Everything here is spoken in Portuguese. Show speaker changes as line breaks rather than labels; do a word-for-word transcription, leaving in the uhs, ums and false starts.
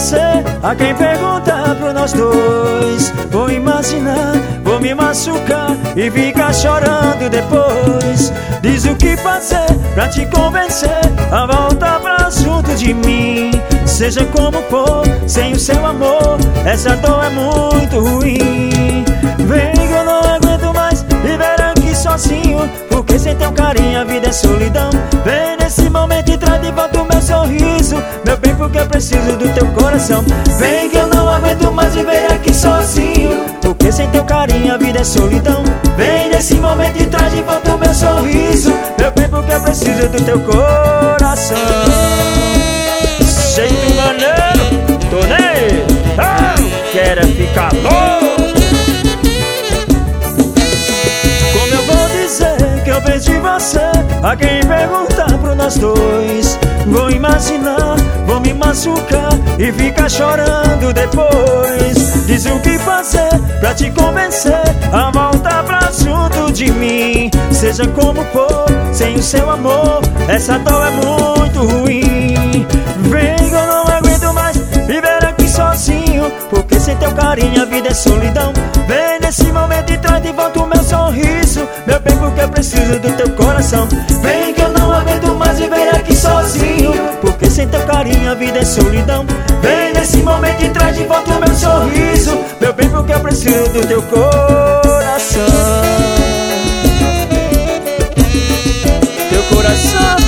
você a quem pergunta pro nós dois. Vou imaginar, vou me machucar e ficar chorando depois. Diz o que fazer pra te convencer a voltar pra junto de mim. Seja como for, sem o seu amor, essa dor é muito ruim. Vem que eu não aguento mais viver aqui sozinho, porque sem teu carinho a vida é solidão. Vem nesse momento e traz de volta o meu sorriso, meu bem, porque eu preciso do teu coração. Vem que eu não aguento mais viver aqui sozinho, porque sem teu carinho a vida é solidão. Vem nesse momento e traz de volta o meu sorriso, meu bem, porque eu preciso do teu coração. Jeito maneiro, tô nem, oh, quero ficar louco. Como eu vou dizer que eu vejo você a quem perguntar pro nós dois. Vou imaginar, vou me machucar e ficar chorando depois. Diz o que fazer pra te convencer a voltar pra junto de mim. Seja como for, sem o seu amor, essa dor é muito ruim. Vem que eu não aguento mais viver aqui sozinho, porque sem teu carinho a vida é solidão. Vem nesse momento e traz de volta o meu sorriso, meu bem, porque eu preciso do teu coração. Vem que eu não aguento mais viver aqui sozinho, porque sem teu carinho a vida é solidão. Vem nesse momento e traz de volta o meu sorriso, meu bem, porque eu preciso do teu coração. Teu coração.